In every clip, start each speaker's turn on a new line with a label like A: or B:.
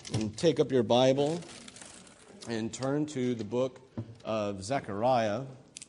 A: And take up your Bible and turn to the book of Zechariah.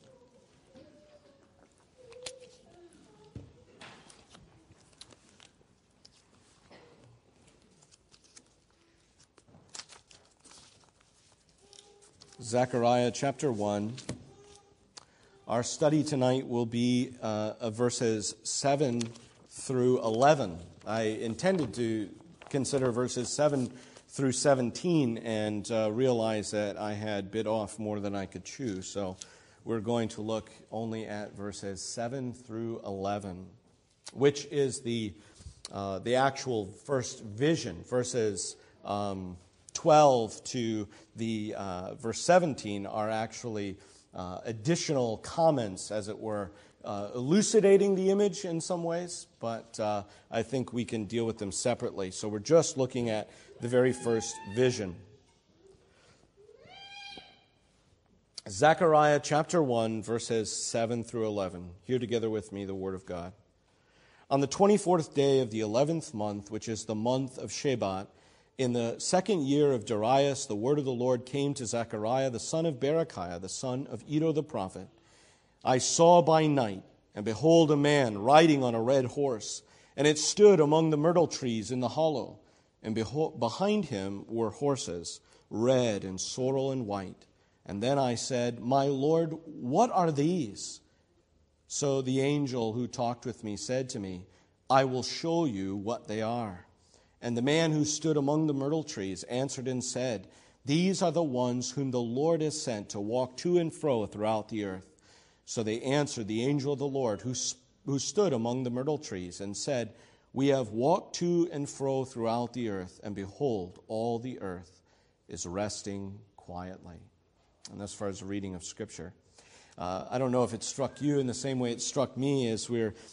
A: Zechariah chapter 1. Our study tonight will be of verses 7 through 11. I intended to consider verses 7 through 17 and realized that I had bit off more than I could chew. So we're going to look only at verses 7 through 11, which is the actual first vision. Verses 12 to the verse 17 are actually additional comments, as it were, elucidating the image in some ways, but I think we can deal with them separately. So we're just looking at the very first vision. Zechariah chapter 1, verses 7 through 11. Hear together with me the word of God. On the 24th day of the 11th month, which is the month of Shebat, in the second year of Darius, the word of the Lord came to Zechariah, the son of Berechiah, the son of Iddo the prophet. I saw by night, and behold, a man riding on a red horse, and it stood among the myrtle trees in the hollow. And behold, behind him were horses, red and sorrel and white. And then I said, My Lord, what are these? So the angel who talked with me said to me, I will show you what they are. And the man who stood among the myrtle trees answered and said, These are the ones whom the Lord has sent to walk to and fro throughout the earth. So they answered the angel of the Lord who stood among the myrtle trees and said, We have walked to and fro throughout the earth, and behold, all the earth is resting quietly. And as far as the reading of Scripture, I don't know if it struck you in the same way it struck me as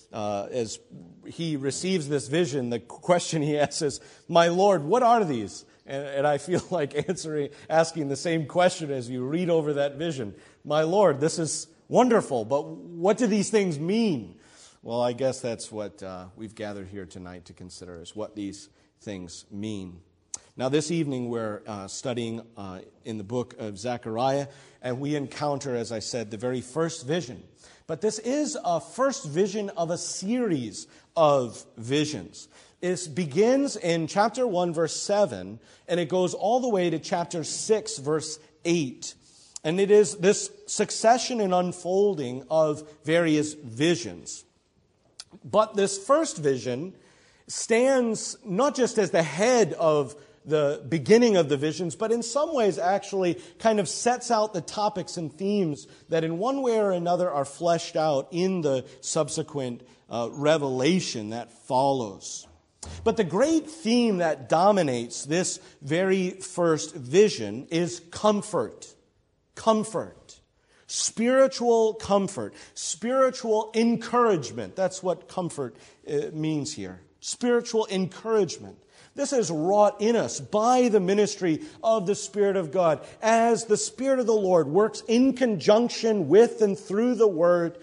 A: he receives this vision. The question he asks is, My Lord, what are these? And I feel like asking the same question as you read over that vision. My Lord, this is wonderful, but what do these things mean? Well, I guess that's what we've gathered here tonight to consider, is what these things mean. Now, this evening we're studying in the book of Zechariah, and we encounter, as I said, the very first vision. But this is a first vision of a series of visions. It begins in chapter 1, verse 7, and it goes all the way to chapter 6, verse 8. And it is this succession and unfolding of various visions. But this first vision stands not just as the head of the beginning of the visions, but in some ways actually kind of sets out the topics and themes that in one way or another are fleshed out in the subsequent revelation that follows. But the great theme that dominates this very first vision is comfort. Comfort. Spiritual comfort. Spiritual encouragement. That's what comfort means here. Spiritual encouragement. This is wrought in us by the ministry of the Spirit of God, as the Spirit of the Lord works in conjunction with and through the Word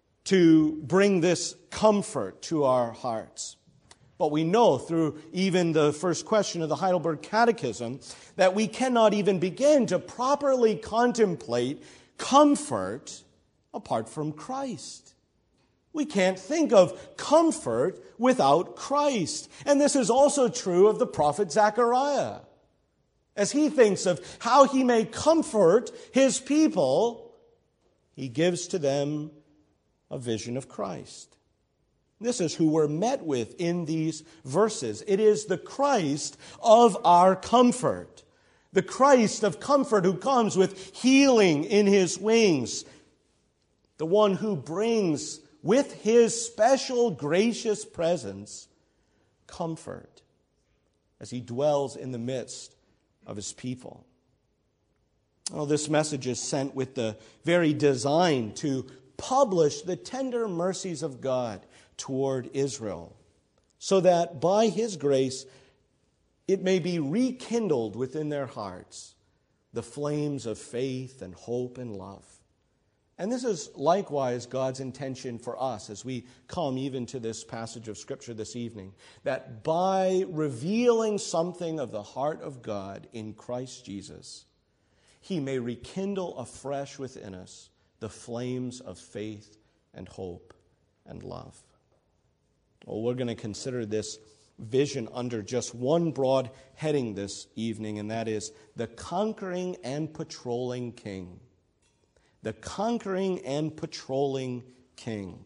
A: to bring this comfort to our hearts. But we know through even the first question of the Heidelberg Catechism that we cannot even begin to properly contemplate comfort apart from Christ. We can't think of comfort without Christ. And this is also true of the prophet Zechariah. As he thinks of how he may comfort his people, he gives to them a vision of Christ. This is who we're met with in these verses. It is the Christ of our comfort. The Christ of comfort who comes with healing in his wings. The one who brings with his special gracious presence comfort as he dwells in the midst of his people. Well, this message is sent with the very design to publish the tender mercies of God toward Israel, so that by his grace it may be rekindled within their hearts the flames of faith and hope and love. And this is likewise God's intention for us as we come even to this passage of Scripture this evening, that by revealing something of the heart of God in Christ Jesus, He may rekindle afresh within us the flames of faith and hope and love. Well, we're going to consider this vision under just one broad heading this evening, and that is the conquering and patrolling King. The conquering and patrolling King.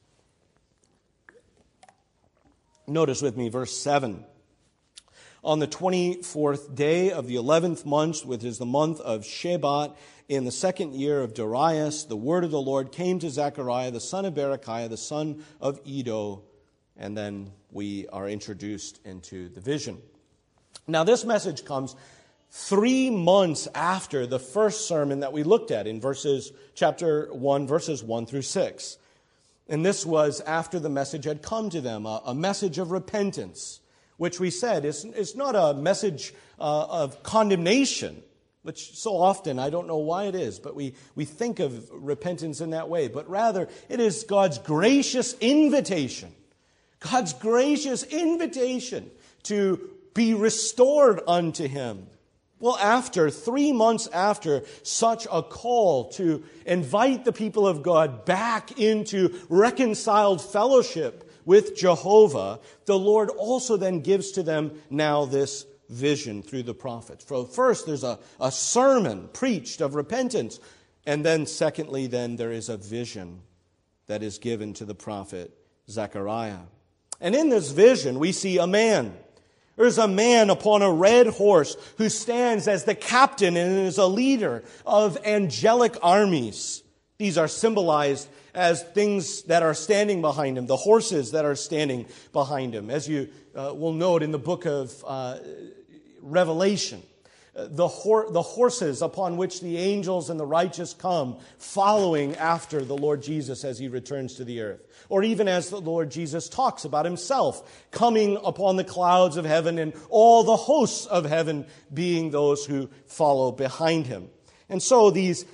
A: Notice with me verse 7. On the 24th day of the 11th month, which is the month of Shebat, in the second year of Darius, the word of the Lord came to Zechariah, the son of Berechiah, the son of Iddo, and then we are introduced into the vision. Now this message comes 3 months after the first sermon that we looked at in chapter 1, verses 1 through 6. And this was after the message had come to them, a message of repentance, which we said is not a message of condemnation, which so often, I don't know why it is, but we think of repentance in that way. But rather, it is God's gracious invitation. God's gracious invitation to be restored unto Him. Well, 3 months after such a call to invite the people of God back into reconciled fellowship with Jehovah, the Lord also then gives to them now this vision through the prophets. So first, there's a sermon preached of repentance. And then secondly, then there is a vision that is given to the prophet Zechariah. And in this vision, we see a man. There's a man upon a red horse who stands as the captain and is a leader of angelic armies. These are symbolized as things that are standing behind him, the horses that are standing behind him. As you will note in the book of Revelation, the horses upon which the angels and the righteous come following after the Lord Jesus as He returns to the earth. Or even as the Lord Jesus talks about Himself coming upon the clouds of heaven and all the hosts of heaven being those who follow behind Him. And so these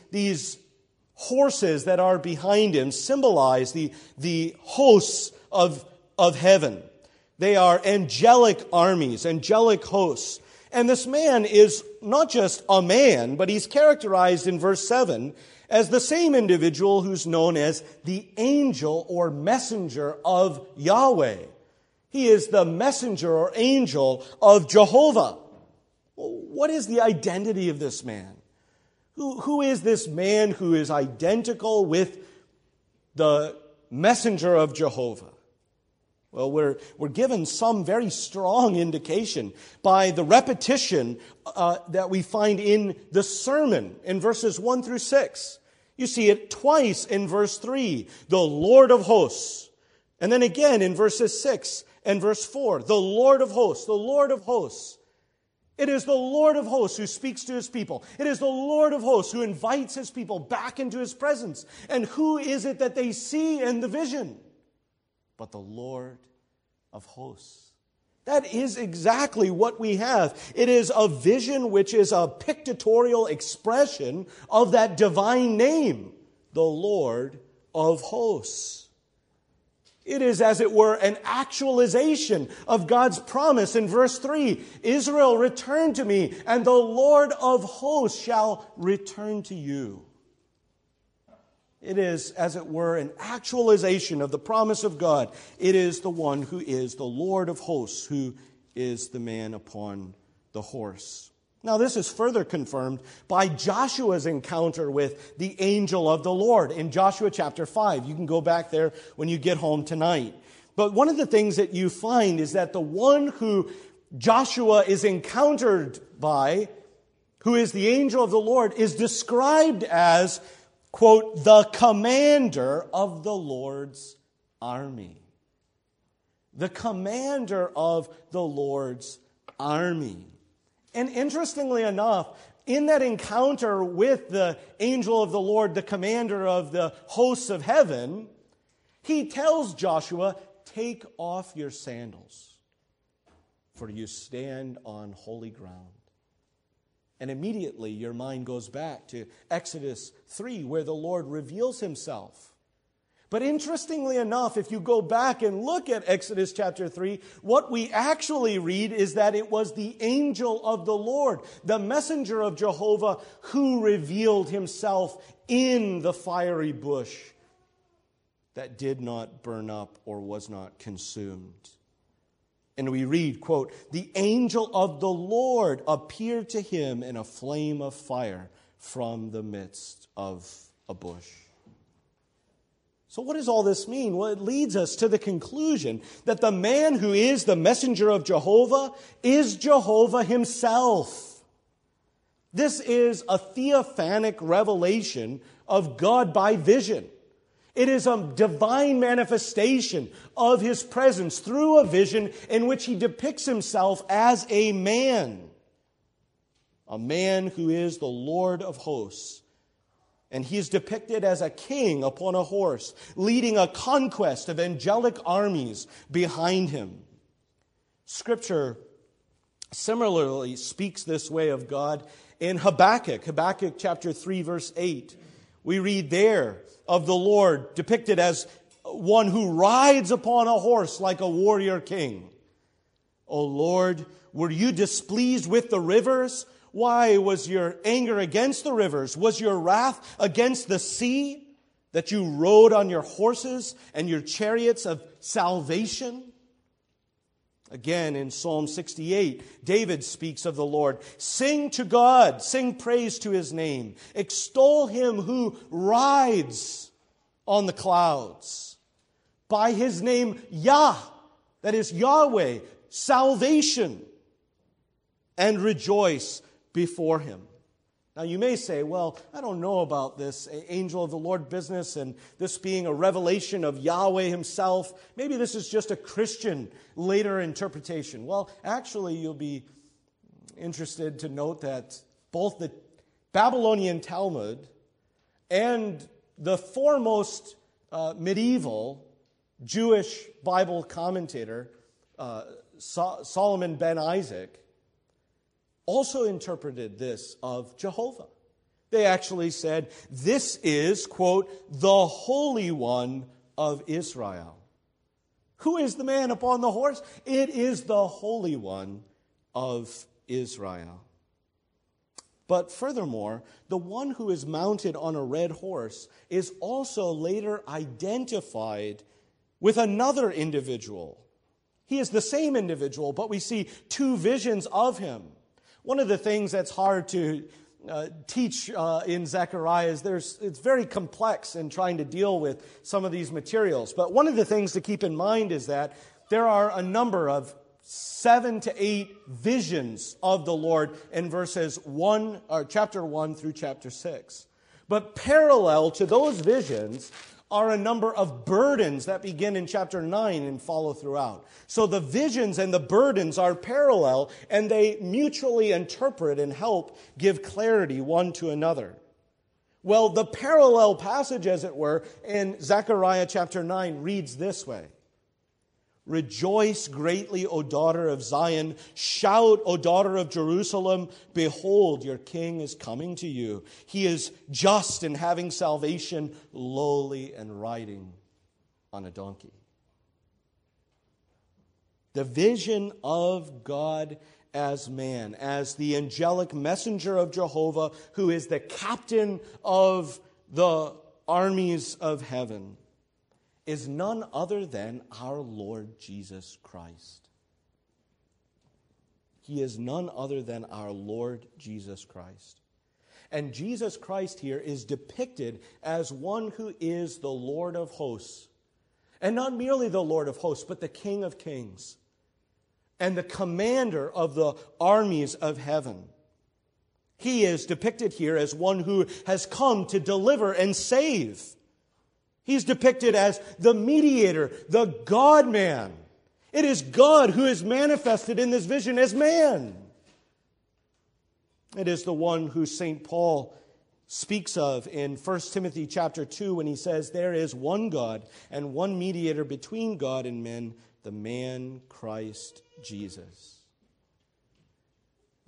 A: horses that are behind Him symbolize the hosts of heaven. They are angelic armies, angelic hosts. And this man is not just a man, but he's characterized in verse 7 as the same individual who's known as the angel or messenger of Yahweh. He is the messenger or angel of Jehovah. What is the identity of this man? Who is this man who is identical with the messenger of Jehovah? Well, we're given some very strong indication by the repetition that we find in the sermon in verses 1 through 6. You see it twice in verse 3, the Lord of hosts. And then again in verses 6 and verse 4, the Lord of hosts, the Lord of hosts. It is the Lord of hosts who speaks to His people. It is the Lord of hosts who invites His people back into His presence. And who is it that they see in the vision? But the Lord of hosts. That is exactly what we have. It is a vision which is a pictorial expression of that divine name, the Lord of hosts. It is, as it were, an actualization of God's promise in verse 3. Israel, return to me, and the Lord of hosts shall return to you. It is, as it were, an actualization of the promise of God. It is the one who is the Lord of hosts, who is the man upon the horse. Now, this is further confirmed by Joshua's encounter with the angel of the Lord in Joshua chapter 5. You can go back there when you get home tonight. But one of the things that you find is that the one who Joshua is encountered by, who is the angel of the Lord, is described as, quote, the commander of the Lord's army. The commander of the Lord's army. And interestingly enough, in that encounter with the angel of the Lord, the commander of the hosts of heaven, he tells Joshua, take off your sandals, for you stand on holy ground. And immediately your mind goes back to Exodus 3, where the Lord reveals himself. But interestingly enough, if you go back and look at Exodus chapter 3, what we actually read is that it was the angel of the Lord, the messenger of Jehovah, who revealed himself in the fiery bush that did not burn up or was not consumed. And we read, quote, "The angel of the Lord appeared to him in a flame of fire from the midst of a bush." So what does all this mean? Well, it leads us to the conclusion that the man who is the messenger of Jehovah is Jehovah himself. This is a theophanic revelation of God by vision. It is a divine manifestation of his presence through a vision in which he depicts himself as a man who is the Lord of hosts. And he is depicted as a king upon a horse, leading a conquest of angelic armies behind him. Scripture similarly speaks this way of God in Habakkuk chapter 3, verse 8. We read there of the Lord depicted as one who rides upon a horse like a warrior king. O Lord, were you displeased with the rivers? Why was your anger against the rivers? Was your wrath against the sea, that you rode on your horses and your chariots of salvation? Again, in Psalm 68, David speaks of the Lord. Sing to God, sing praise to his name. Extol him who rides on the clouds. By his name, Yah, that is Yahweh, salvation, and rejoice before him. Now you may say, well, I don't know about this angel of the Lord business and this being a revelation of Yahweh himself. Maybe this is just a Christian later interpretation. Well, actually, you'll be interested to note that both the Babylonian Talmud and the foremost medieval Jewish Bible commentator, Solomon ben Isaac, also interpreted this of Jehovah. They actually said, this is, quote, the Holy One of Israel. Who is the man upon the horse? It is the Holy One of Israel. But furthermore, the one who is mounted on a red horse is also later identified with another individual. He is the same individual, but we see two visions of him. One of the things that's hard to teach in Zechariah is it's very complex in trying to deal with some of these materials. But one of the things to keep in mind is that there are a number of 7 to 8 visions of the Lord in chapter 1 through chapter 6. But parallel to those visions are a number of burdens that begin in chapter 9 and follow throughout. So the visions and the burdens are parallel, and they mutually interpret and help give clarity one to another. Well, the parallel passage, as it were, in Zechariah chapter 9 reads this way. Rejoice greatly, O daughter of Zion. Shout, O daughter of Jerusalem. Behold, your king is coming to you. He is just and having salvation, lowly and riding on a donkey. The vision of God as man, as the angelic messenger of Jehovah, who is the captain of the armies of heaven, is none other than our Lord Jesus Christ. He is none other than our Lord Jesus Christ. And Jesus Christ here is depicted as one who is the Lord of hosts. And not merely the Lord of hosts, but the King of kings and the commander of the armies of heaven. He is depicted here as one who has come to deliver and save. He's depicted as the mediator, the God-man. It is God who is manifested in this vision as man. It is the one who St. Paul speaks of in 1 Timothy chapter 2 when he says, there is one God and one mediator between God and men, the man Christ Jesus.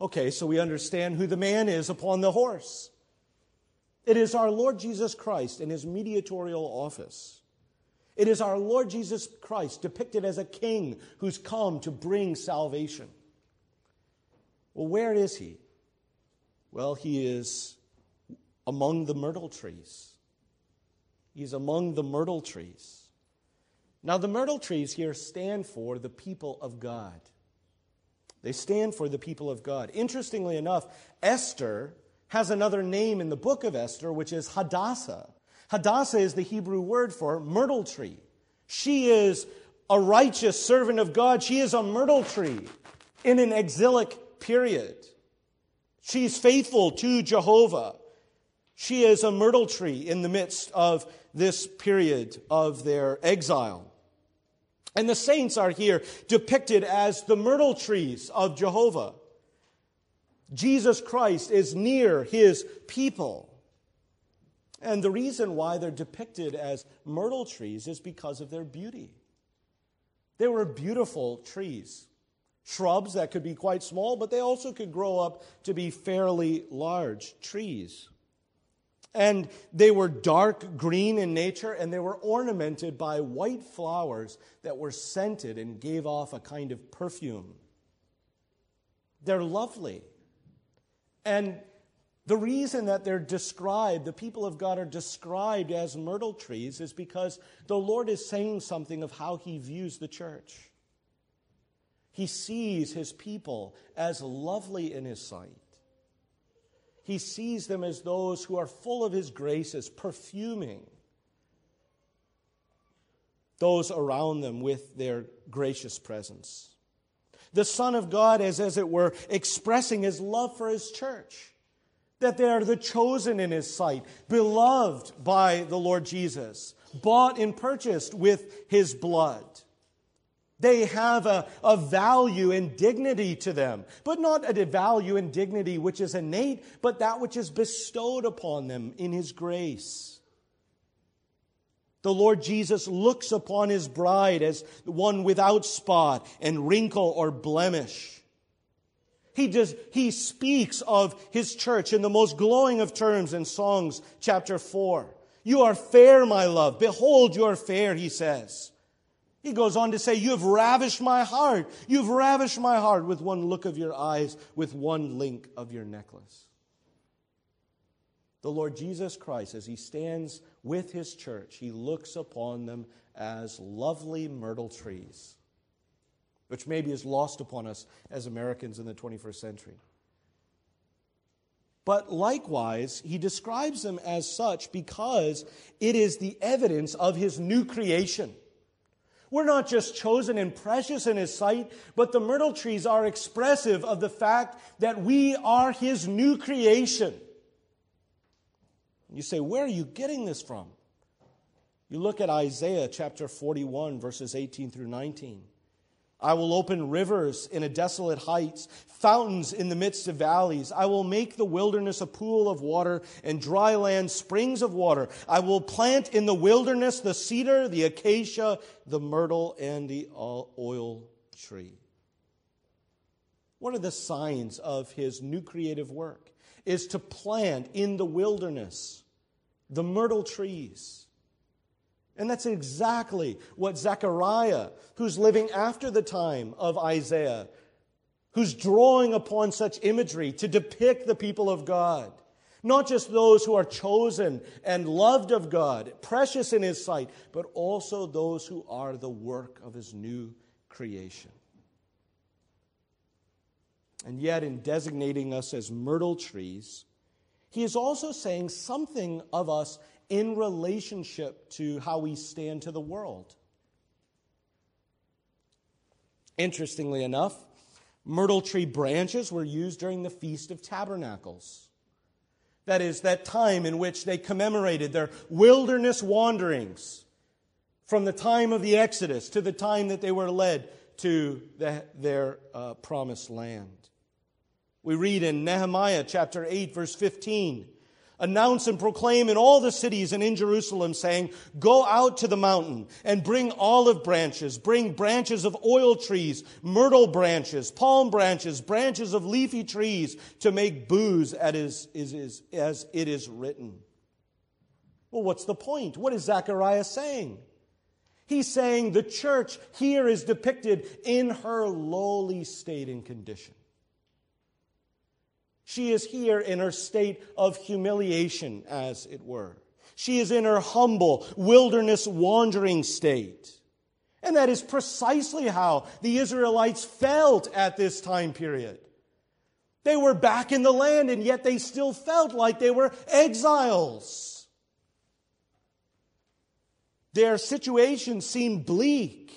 A: Okay, so we understand who the man is upon the horse. It is our Lord Jesus Christ in his mediatorial office. It is our Lord Jesus Christ depicted as a king who's come to bring salvation. Well, where is he? Well, he is among the myrtle trees. He's among the myrtle trees. Now, the myrtle trees here stand for the people of God. They stand for the people of God. Interestingly enough, Esther has another name in the book of Esther, which is Hadassah. Hadassah is the Hebrew word for myrtle tree. She is a righteous servant of God. She is a myrtle tree in an exilic period. She's faithful to Jehovah. She is a myrtle tree in the midst of this period of their exile. And the saints are here depicted as the myrtle trees of Jehovah. Jesus Christ is near his people. And the reason why they're depicted as myrtle trees is because of their beauty. They were beautiful trees. Shrubs that could be quite small, but they also could grow up to be fairly large trees. And they were dark green in nature, and they were ornamented by white flowers that were scented and gave off a kind of perfume. They're lovely. And the reason that they're described, the people of God are described as myrtle trees, is because the Lord is saying something of how he views the church. He sees his people as lovely in his sight. He sees them as those who are full of his graces, perfuming those around them with their gracious presence. The Son of God is, as it were, expressing his love for his church, that they are the chosen in his sight, beloved by the Lord Jesus, bought and purchased with his blood. They have a value and dignity to them, but not a value and dignity which is innate, but that which is bestowed upon them in his grace. The Lord Jesus looks upon his bride as one without spot and wrinkle or blemish. He speaks of his church in the most glowing of terms in Songs chapter 4. You are fair, my love. Behold, you are fair, he says. He goes on to say, you have ravished my heart. You've ravished my heart with one look of your eyes, with one link of your necklace. The Lord Jesus Christ, as he stands with his church, he looks upon them as lovely myrtle trees, which maybe is lost upon us as Americans in the 21st century. But likewise, he describes them as such because it is the evidence of his new creation. We're not just chosen and precious in his sight, but the myrtle trees are expressive of the fact that we are his new creation. You say, where are you getting this from? You look at Isaiah chapter 41, verses 18 through 19. I will open rivers in a desolate heights, fountains in the midst of valleys. I will make the wilderness a pool of water and dry land springs of water. I will plant in the wilderness the cedar, the acacia, the myrtle, and the oil tree. One of the signs of his new creative work is to plant in the wilderness the myrtle trees. And that's exactly what Zechariah, who's living after the time of Isaiah, who's drawing upon such imagery to depict the people of God, not just those who are chosen and loved of God, precious in his sight, but also those who are the work of his new creation. And yet, in designating us as myrtle trees, he is also saying something of us in relationship to how we stand to the world. Interestingly enough, myrtle tree branches were used during the Feast of Tabernacles. That is, that time in which they commemorated their wilderness wanderings from the time of the Exodus to the time that they were led to their promised land. We read in Nehemiah chapter 8, verse 15, Announce and proclaim in all the cities and in Jerusalem, saying, go out to the mountain and bring olive branches, bring branches of oil trees, myrtle branches, palm branches, branches of leafy trees, to make booths as it is written. Well, what's the point? What is Zechariah saying? He's saying the church here is depicted in her lowly state and condition. She is here in her state of humiliation, as it were. She is in her humble, wilderness wandering state. And that is precisely how the Israelites felt at this time period. They were back in the land, and yet they still felt like they were exiles. Their situation seemed bleak.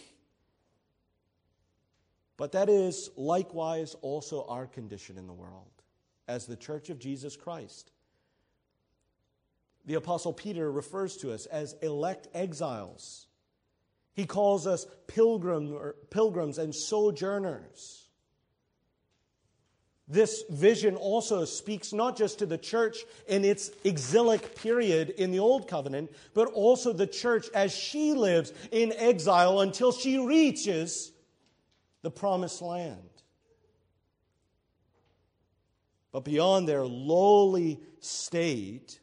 A: But that is likewise also our condition in the world as the Church of Jesus Christ. The Apostle Peter refers to us as elect exiles. He calls us pilgrims and sojourners. This vision also speaks not just to the church in its exilic period in the Old Covenant, but also the church as she lives in exile until she reaches the Promised Land. But beyond their lowly state,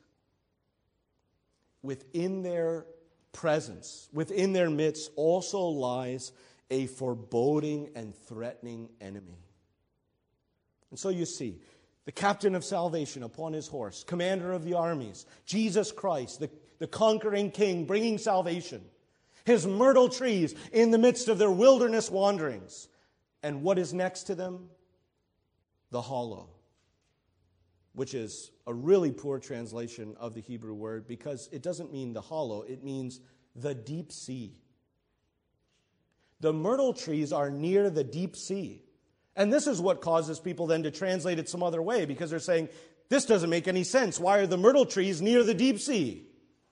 A: within their presence, within their midst, also lies a foreboding and threatening enemy. And so you see, the captain of salvation upon his horse, commander of the armies, Jesus Christ, the conquering king, bringing salvation, his myrtle trees in the midst of their wilderness wanderings. And what is next to them? The hollow, which is a really poor translation of the Hebrew word because it doesn't mean the hollow, it means the deep sea. The myrtle trees are near the deep sea. And this is what causes people then to translate it some other way because they're saying, this doesn't make any sense. Why are the myrtle trees near the deep sea?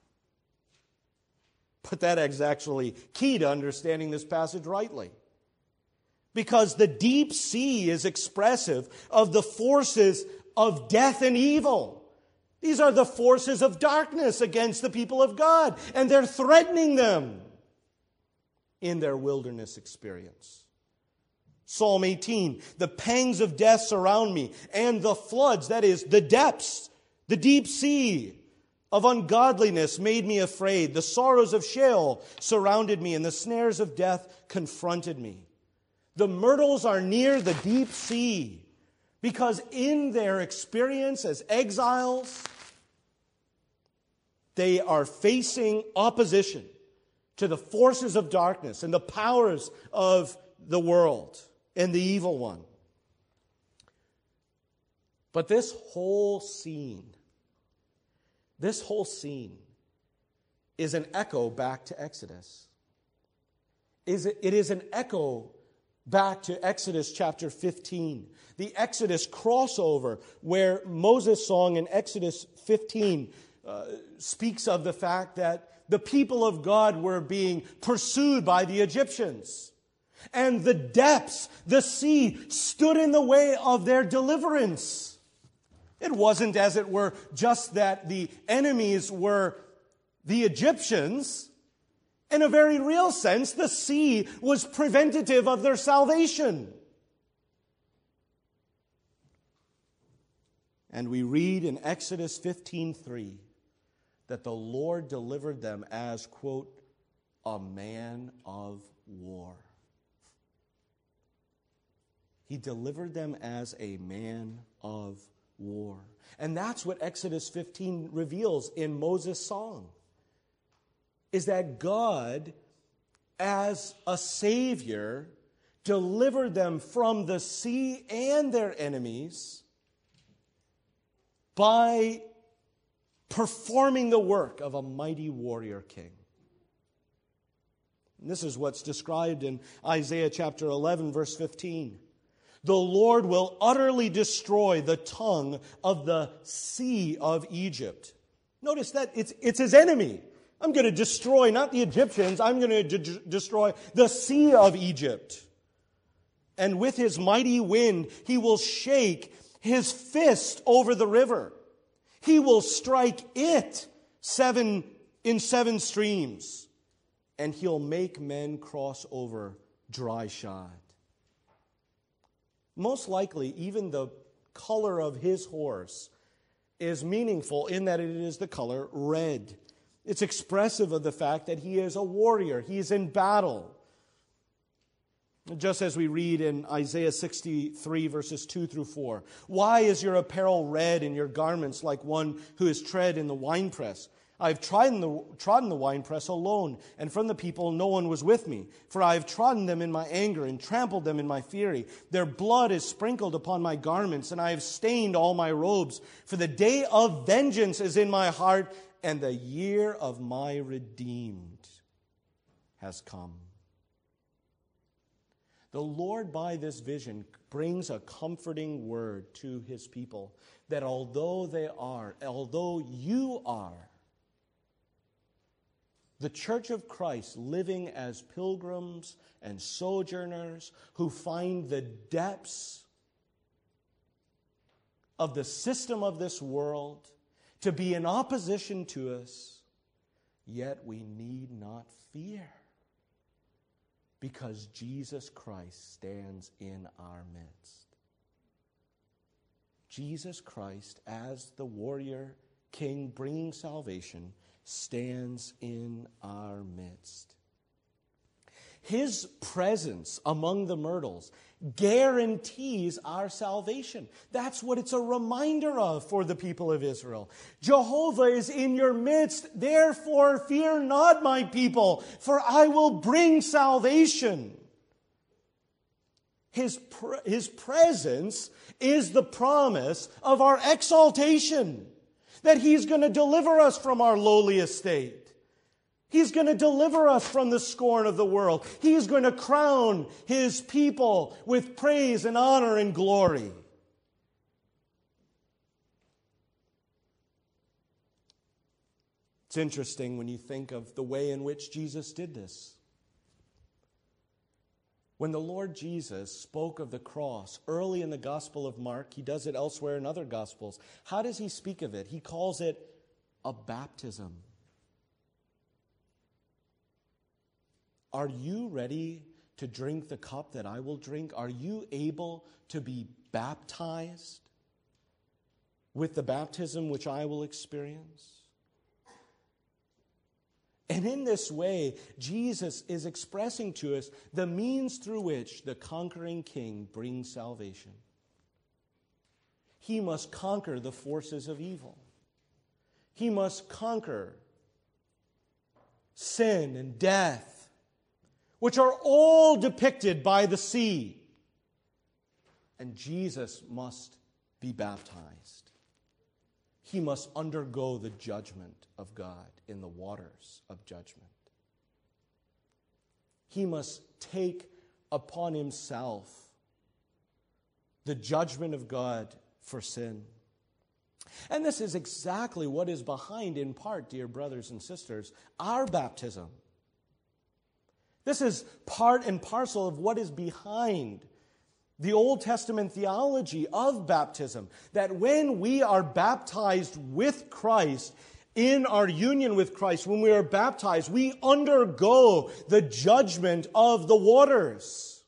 A: But that is actually key to understanding this passage rightly. Because the deep sea is expressive of the forces of death and evil. These are the forces of darkness against the people of God, and they're threatening them in their wilderness experience. Psalm 18, the pangs of death surround me, and the floods, that is, the depths, the deep sea of ungodliness made me afraid. The sorrows of Sheol surrounded me, and the snares of death confronted me. The myrtles are near the deep sea because in their experience as exiles, they are facing opposition to the forces of darkness and the powers of the world and the evil one. But this whole scene is an echo back to Exodus. It is an echo back to Exodus chapter 15. The Exodus crossover where Moses' song in Exodus 15 speaks of the fact that the people of God were being pursued by the Egyptians. And the depths, the sea, stood in the way of their deliverance. It wasn't, as it were, just that the enemies were the Egyptians. In a very real sense, the sea was preventative of their salvation. And we read in Exodus 15:3 that the Lord delivered them as, quote, a man of war. He delivered them as a man of war. And that's what Exodus 15 reveals in Moses' song. Is that God, as a Savior, delivered them from the sea and their enemies by performing the work of a mighty warrior king. And this is what's described in Isaiah chapter 11, verse 15. The Lord will utterly destroy the tongue of the sea of Egypt. Notice that it's his enemy. I'm going to destroy not the Egyptians, I'm going to destroy the sea of Egypt. And with his mighty wind, he will shake his fist over the river. He will strike it in 7 streams, and he'll make men cross over dry shod. Most likely, even the color of his horse is meaningful in that it is the color red. It's expressive of the fact that he is a warrior. He is in battle. Just as we read in Isaiah 63, verses 2 through 4. Why is your apparel red and your garments like one who is tread in the winepress? I have trodden the winepress alone, and from the people no one was with me. For I have trodden them in my anger and trampled them in my fury. Their blood is sprinkled upon my garments, and I have stained all my robes. For the day of vengeance is in my heart, and the year of my redeemed has come. The Lord, by this vision, brings a comforting word to his people that although you are the church of Christ living as pilgrims and sojourners who find the depths of the system of this world to be in opposition to us, yet we need not fear, because Jesus Christ stands in our midst. Jesus Christ, as the warrior king bringing salvation, stands in our midst. His presence among the myrtles guarantees our salvation. That's what it's a reminder of for the people of Israel. Jehovah is in your midst, therefore fear not, my people, for I will bring salvation. His presence is the promise of our exaltation, that he's going to deliver us from our lowly estate. He's going to deliver us from the scorn of the world. He's going to crown his people with praise and honor and glory. It's interesting when you think of the way in which Jesus did this. When the Lord Jesus spoke of the cross early in the Gospel of Mark, he does it elsewhere in other Gospels. How does he speak of it? He calls it a baptism. Are you ready to drink the cup that I will drink? Are you able to be baptized with the baptism which I will experience? And in this way, Jesus is expressing to us the means through which the conquering king brings salvation. He must conquer the forces of evil. He must conquer sin and death, which are all depicted by the sea. And Jesus must be baptized. He must undergo the judgment of God in the waters of judgment. He must take upon himself the judgment of God for sin. And this is exactly what is behind, in part, dear brothers and sisters, our baptism. This is part and parcel of what is behind the Old Testament theology of baptism, that when we are baptized with Christ, in our union with Christ, when we are baptized, we undergo the judgment of the waters.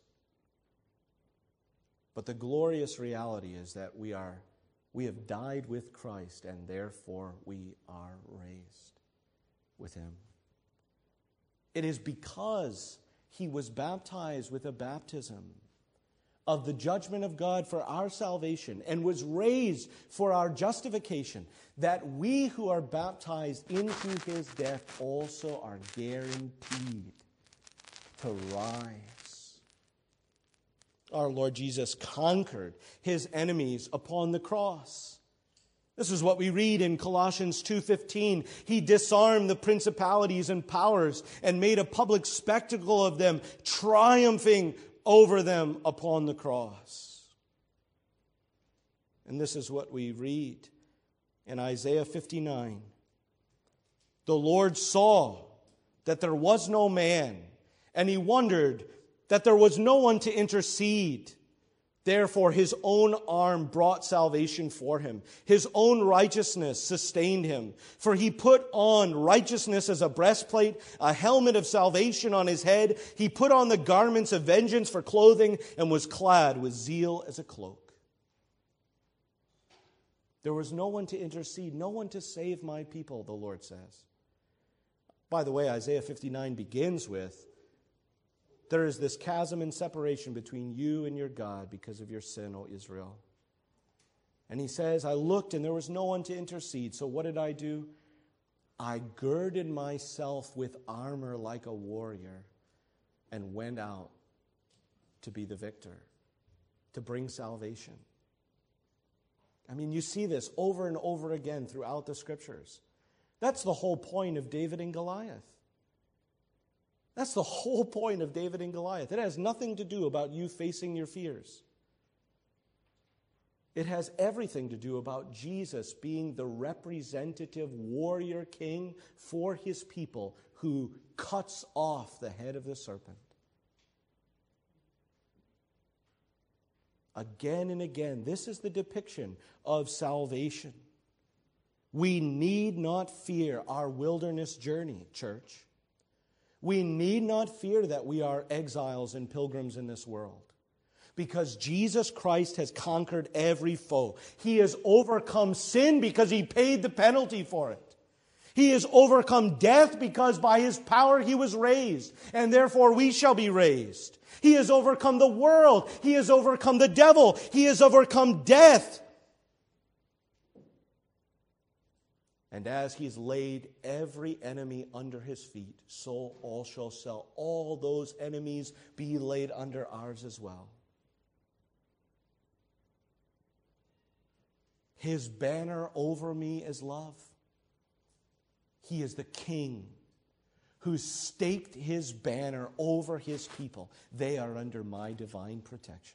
A: But the glorious reality is that we have died with Christ, and therefore we are raised with him. It is because he was baptized with a baptism of the judgment of God for our salvation and was raised for our justification, that we who are baptized into his death also are guaranteed to rise. Our Lord Jesus conquered his enemies upon the cross. This is what we read in Colossians 2:15. He disarmed the principalities and powers and made a public spectacle of them, triumphing over them upon the cross. And this is what we read in Isaiah 59. The Lord saw that there was no man, and he wondered that there was no one to intercede. Therefore, his own arm brought salvation for him. His own righteousness sustained him. For he put on righteousness as a breastplate, a helmet of salvation on his head. He put on the garments of vengeance for clothing and was clad with zeal as a cloak. There was no one to intercede, no one to save my people, the Lord says. By the way, Isaiah 59 begins with, there is this chasm and separation between you and your God because of your sin, O Israel. And he says, I looked and there was no one to intercede. So what did I do? I girded myself with armor like a warrior and went out to be the victor, to bring salvation. I mean, you see this over and over again throughout the Scriptures. That's the whole point of David and Goliath. That's the whole point of David and Goliath. It has nothing to do about you facing your fears. It has everything to do about Jesus being the representative warrior king for his people who cuts off the head of the serpent. Again and again, this is the depiction of salvation. We need not fear our wilderness journey, church. We need not fear that we are exiles and pilgrims in this world, because Jesus Christ has conquered every foe. He has overcome sin because he paid the penalty for it. He has overcome death because by his power he was raised, and therefore we shall be raised. He has overcome the world. He has overcome the devil. He has overcome death. And as he's laid every enemy under his feet, so shall all those enemies be laid under ours as well. His banner over me is love. He is the king who staked his banner over his people. They are under my divine protection.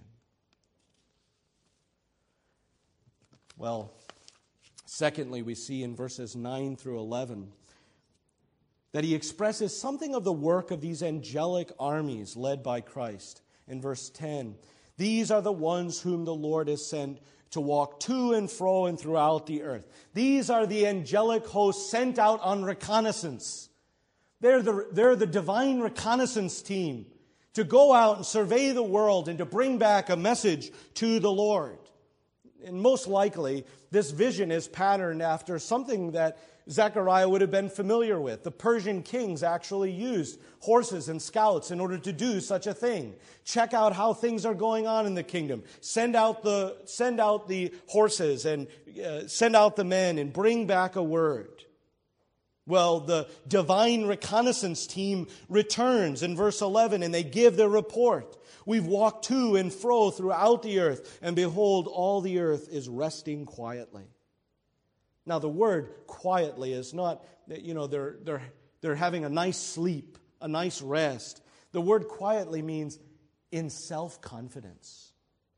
A: Well, secondly, we see in verses 9 through 11 that he expresses something of the work of these angelic armies led by Christ. In verse 10, these are the ones whom the Lord has sent to walk to and fro and throughout the earth. These are the angelic hosts sent out on reconnaissance. They're the divine reconnaissance team to go out and survey the world and to bring back a message to the Lord. And most likely, this vision is patterned after something that Zechariah would have been familiar with. The Persian kings actually used horses and scouts in order to do such a thing. Check out how things are going on in the kingdom. Send out the horses and send out the men and bring back a word. Well, the divine reconnaissance team returns in verse 11 and they give their report. We've walked to and fro throughout the earth, and behold, all the earth is resting quietly. Now, the word quietly is not, they're having a nice sleep, a nice rest. The word quietly means in self-confidence.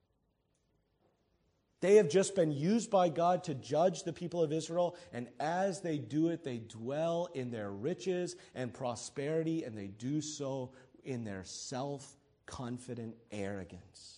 A: They have just been used by God to judge the people of Israel, and as they do it, they dwell in their riches and prosperity, and they do so in their self-confident arrogance.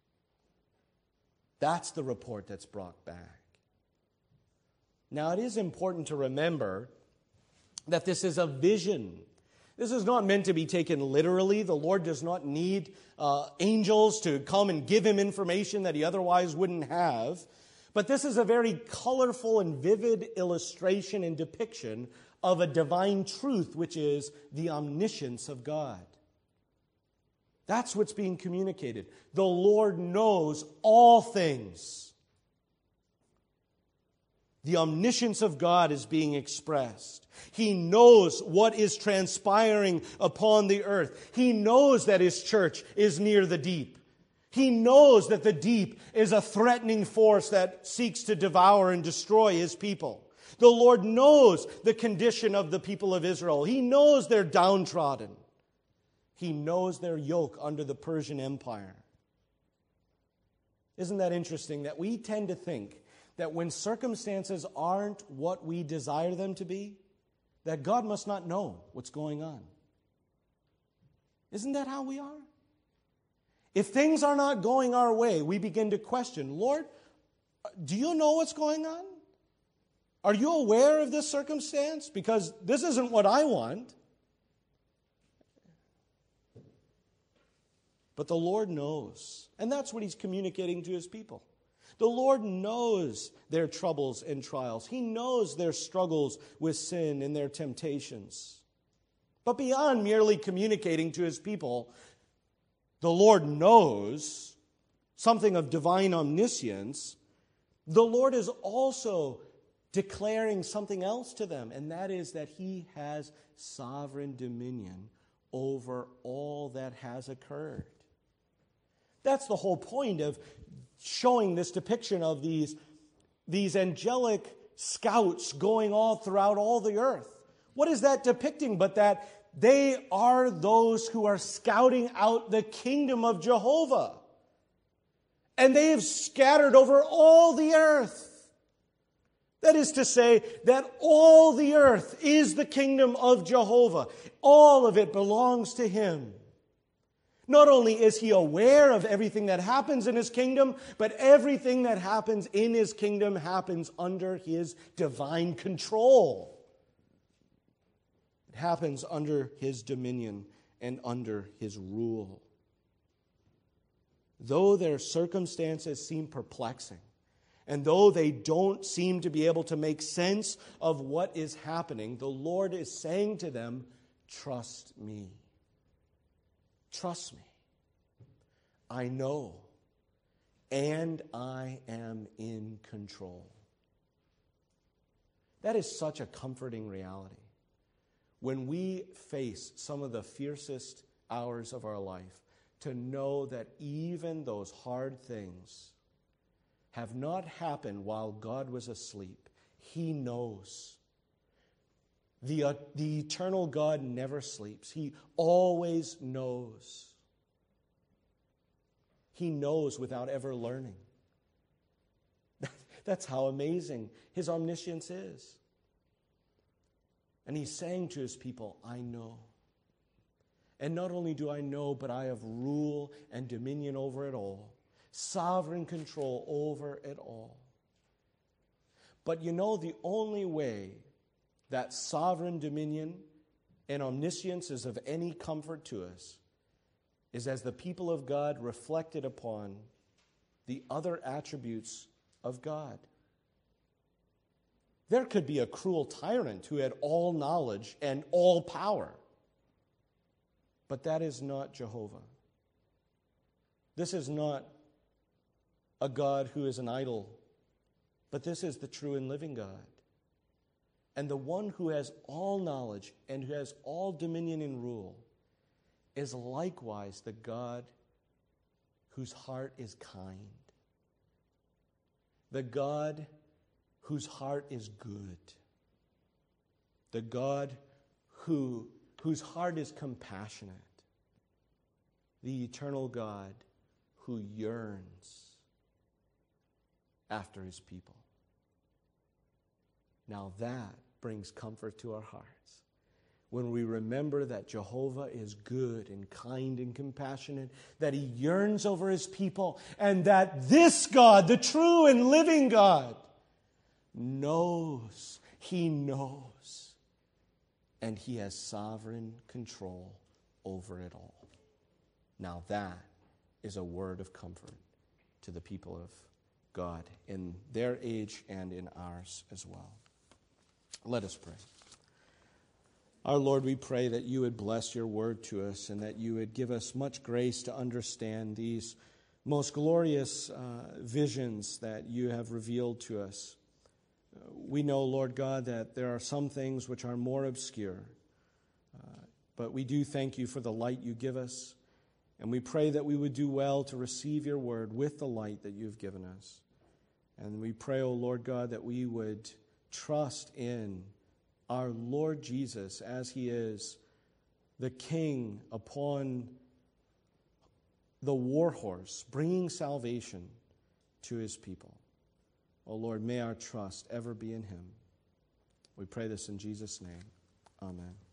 A: That's the report that's brought back. Now, it is important to remember that this is a vision. This is not meant to be taken literally. The Lord does not need angels to come and give him information that he otherwise wouldn't have. But this is a very colorful and vivid illustration and depiction of a divine truth, which is the omniscience of God. That's what's being communicated. The Lord knows all things. The omniscience of God is being expressed. He knows what is transpiring upon the earth. He knows that his church is near the deep. He knows that the deep is a threatening force that seeks to devour and destroy his people. The Lord knows the condition of the people of Israel. He knows they're downtrodden. He knows their yoke under the Persian Empire. Isn't that interesting that we tend to think that when circumstances aren't what we desire them to be, that God must not know what's going on? Isn't that how we are? If things are not going our way, we begin to question, Lord, do you know what's going on? Are you aware of this circumstance? Because this isn't what I want. But the Lord knows. And that's what he's communicating to his people. The Lord knows their troubles and trials. He knows their struggles with sin and their temptations. But beyond merely communicating to his people, the Lord knows something of divine omniscience. The Lord is also declaring something else to them, and that is that he has sovereign dominion over all that has occurred. That's the whole point of showing this depiction of these angelic scouts going all throughout all the earth. What is that depicting but that they are those who are scouting out the kingdom of Jehovah. And they have scattered over all the earth. That is to say that all the earth is the kingdom of Jehovah. All of it belongs to him. Not only is he aware of everything that happens in his kingdom, but everything that happens in his kingdom happens under his divine control. It happens under his dominion and under his rule. Though their circumstances seem perplexing, and though they don't seem to be able to make sense of what is happening, the Lord is saying to them, trust me. Trust me. I know, and I am in control. That is such a comforting reality. When we face some of the fiercest hours of our life, to know that even those hard things have not happened while God was asleep. He knows. The eternal God never sleeps. He always knows. He knows without ever learning. That's how amazing his omniscience is. And he's saying to his people, I know. And not only do I know, but I have rule and dominion over it all. Sovereign control over it all. But you know, the only way that sovereign dominion and omniscience is of any comfort to us is as the people of God reflected upon the other attributes of God. There could be a cruel tyrant who had all knowledge and all power. But that is not Jehovah. This is not a God who is an idol, but this is the true and living God. And the one who has all knowledge and who has all dominion and rule is likewise the God whose heart is kind. The God whose heart is good. The God whose heart is compassionate. The eternal God who yearns after his people. Now that brings comfort to our hearts. When we remember that Jehovah is good and kind and compassionate, that he yearns over his people, and that this God, the true and living God, knows. He knows. And he has sovereign control over it all. Now that is a word of comfort to the people of God in their age and in ours as well. Let us pray. Our Lord, we pray that you would bless your word to us and that you would give us much grace to understand these most glorious visions that you have revealed to us. We know, Lord God, that there are some things which are more obscure, but we do thank you for the light you give us, and we pray that we would do well to receive your word with the light that you've given us. And we pray, O Lord God, that we would trust in our Lord Jesus as he is the King upon the war horse, bringing salvation to his people. O Lord, may our trust ever be in him. We pray this in Jesus' name. Amen.